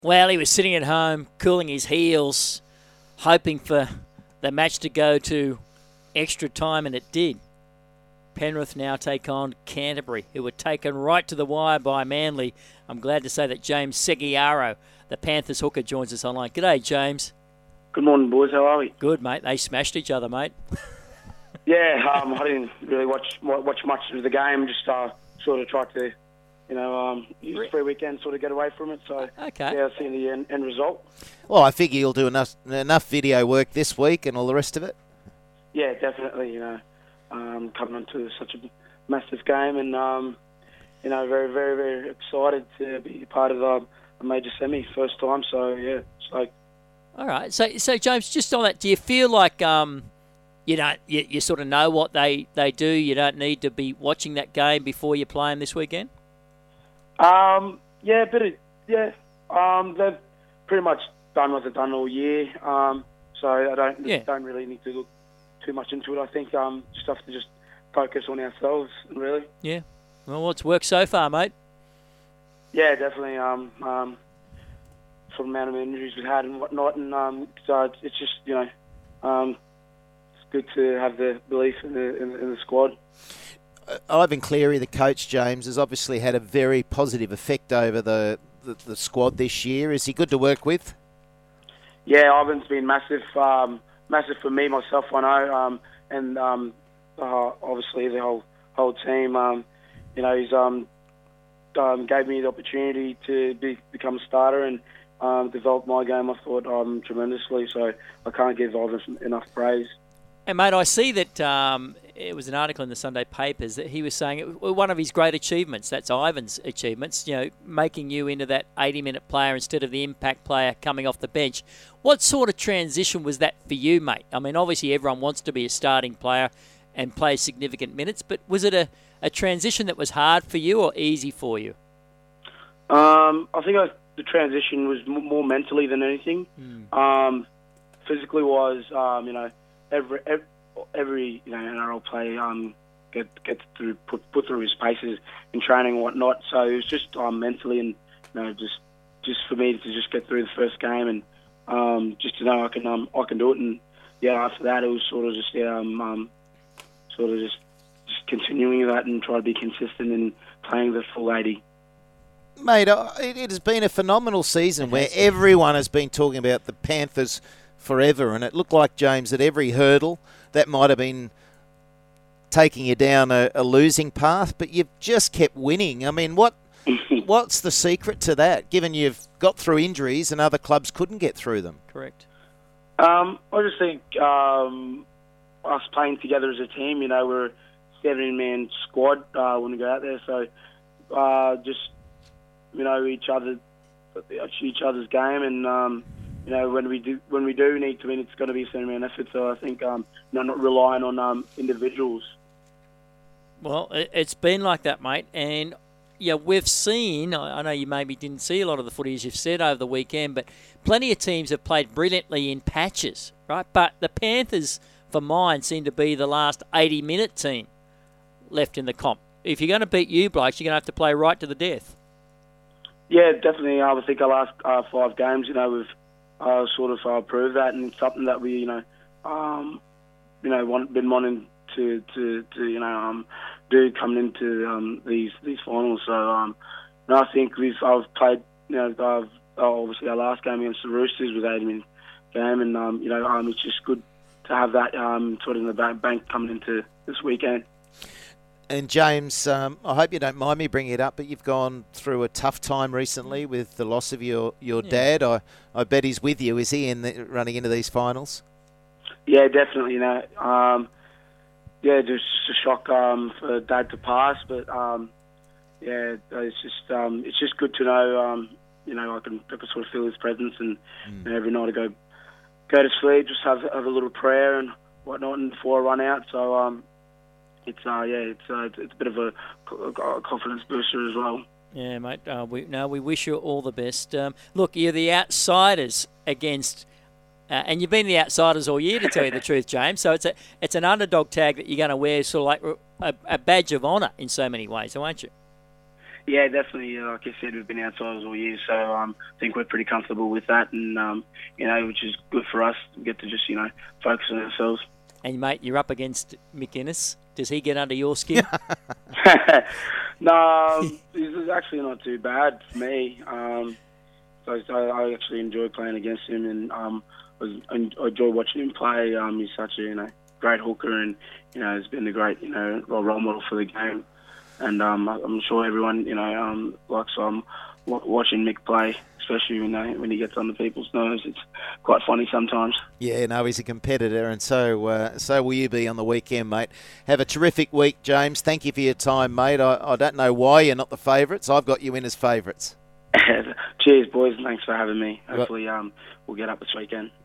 Well, he was sitting at home, cooling his heels, hoping for the match to go to extra time, and it did. Penrith now take on Canterbury, who were taken right to the wire by Manly. I'm glad to say that James Seguiaro, the Panthers hooker, joins us online. G'day, James. Good morning, boys. How are we? Good, mate. They smashed each other, mate. Yeah, I didn't really watch much of the game. Just sort of tried to, use the free weekend, sort of get away from it. So, Okay. yeah, seeing the end result. Well, I figure you'll do enough video work this week and all the rest of it. Yeah, definitely. Coming onto such a massive game, and very, very, very excited to be part of a major semi first time. So yeah, it's like. All right. So James, just on that, do you feel like you sort of know what they do? You don't need to be watching that game before you play them this weekend? Yeah, they've pretty much done what they've done all year. So I don't really need to look too much into it. I think just have to focus on ourselves, really. Yeah. Well, it's worked so far, mate. Yeah, definitely. For the amount of injuries we've had and whatnot, and so it's just it's good to have the belief in the squad. Ivan Cleary, the coach, James, has obviously had a very positive effect over the squad this year. Is he good to work with? Yeah, Ivan's been massive for me, myself, I know, and obviously the whole team. He's gave me the opportunity to become a starter and develop my game. I thought tremendously, so I can't give Ivan enough praise. And mate, I see that it was an article in the Sunday papers that he was saying one of his great achievements, that's Ivan's achievements, making you into that 80-minute player instead of the impact player coming off the bench. What sort of transition was that for you, mate? I mean, obviously everyone wants to be a starting player and play significant minutes, but was it a transition that was hard for you or easy for you? I think the transition was more mentally than anything. Physically was, every NRL player gets through put through his paces in training and whatnot. So it was just mentally and just for me to just get through the first game and just to know I can do it. And yeah, after that it was sort of just continuing that and try to be consistent in playing the full 80. Mate, it has been a phenomenal season where everyone has been talking about the Panthers forever, and it looked like, James, at every hurdle that might have been taking you down a losing path, but you've just kept winning. I mean, what's the secret to that, given you've got through injuries and other clubs couldn't get through them? Correct. I just think us playing together as a team, we're a 17-man squad when we go out there, so each other's game, and when we do need to win, it's got to be a 7-man effort. So I think not relying on individuals. Well, it's been like that, mate, and we've seen. I know you maybe didn't see a lot of the footage you've said over the weekend, but plenty of teams have played brilliantly in patches, right? But the Panthers, for mine, seem to be the last 80-minute team left in the comp. If you're going to beat you blokes, you're going to have to play right to the death. Yeah, definitely. I think our last 5 games, we've sort of proved that, and it's something that we, been wanting to do coming into these finals. So, I think I've played, obviously our last game against the Roosters was 80-minute game, and it's just good to have that sort of in the bank coming into this weekend. And James, I hope you don't mind me bringing it up, but you've gone through a tough time recently with the loss of your dad. I bet he's with you. Is he running into these finals? Yeah, definitely. Just a shock for Dad to pass, but it's just good to know. I can sort of feel his presence, and every night I go to sleep, just have a little prayer and whatnot, and before I run out. So. It's a bit of a confidence booster as well. Yeah, mate. We wish you all the best. Look, you're the outsiders against, and you've been the outsiders all year, to tell you the truth, James. So it's an underdog tag that you're going to wear, sort of like a badge of honour in so many ways, aren't you? Yeah, definitely. Like I said, we've been outsiders all year, so I think we're pretty comfortable with that, and which is good for us. We get to just focus on ourselves. And mate, you're up against Mick Ennis. Does he get under your skin? No, this is actually not too bad for me. So I actually enjoy playing against him, and I enjoy watching him play. He's such a great hooker, and has been a great role model for the game. And I'm sure everyone likes watching Mick play, especially when he gets under people's nerves. It's quite funny sometimes. Yeah, no, he's a competitor, and so will you be on the weekend, mate. Have a terrific week, James. Thank you for your time, mate. I don't know why you're not the favourites. I've got you in as favourites. Cheers, boys. Thanks for having me. Hopefully we'll get up this weekend.